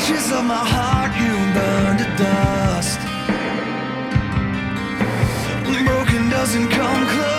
ashes of my heart you burn to dust. Broken doesn't come close.